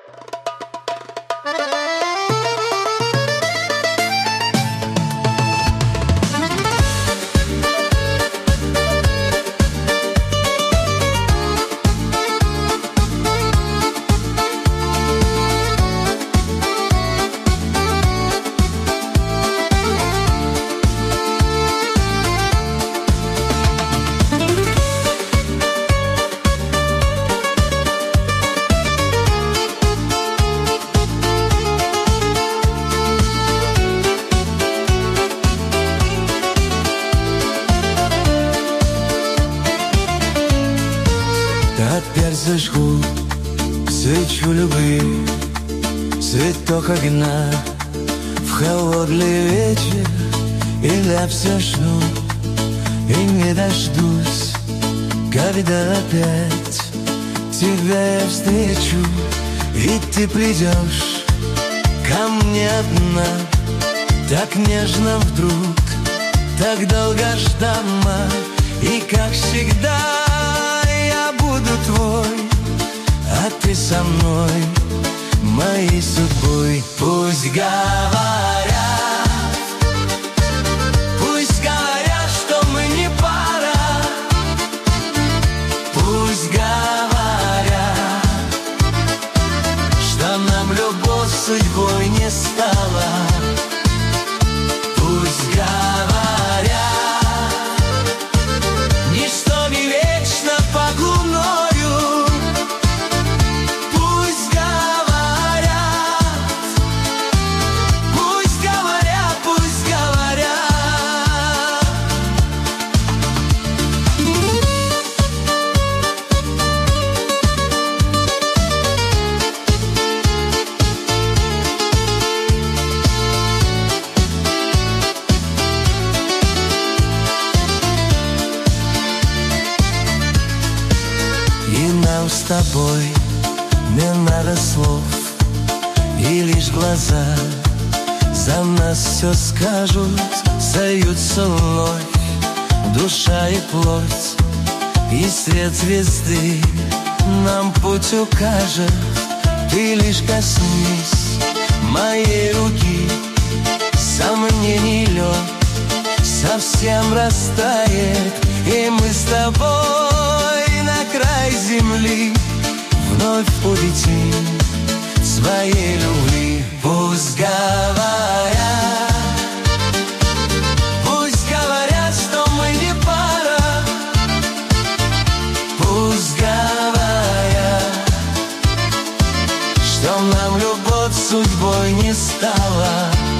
Опять зажгу свечу любви, цветок огня в холодный вечер, и я все жду и не дождусь, когда опять тебя я встречу, и ты придешь ко мне одна, так нежно вдруг, так долгожданно, и как всегда я буду твой, а ты со мной, моей судьбой. Пусть говорят, что мы не пара, пусть говорят, что нам любовь судьбой не стала. Пусть говорят, ничто не вечно под луною. Пусть говорят, пусть говорят, пусть говорят. И нам с тобой не надо слов, и лишь глаза за нас все скажут. Сольются вновь душа и плоть, и свет звезды нам путь укажет. Ты лишь коснись моей руки, сомнений лед совсем растает, и мы с тобой на край земли вновь улетим своей любви. Пусть говорят, что мы не пара, пусть говорят, что нам любовь судьбой не стала.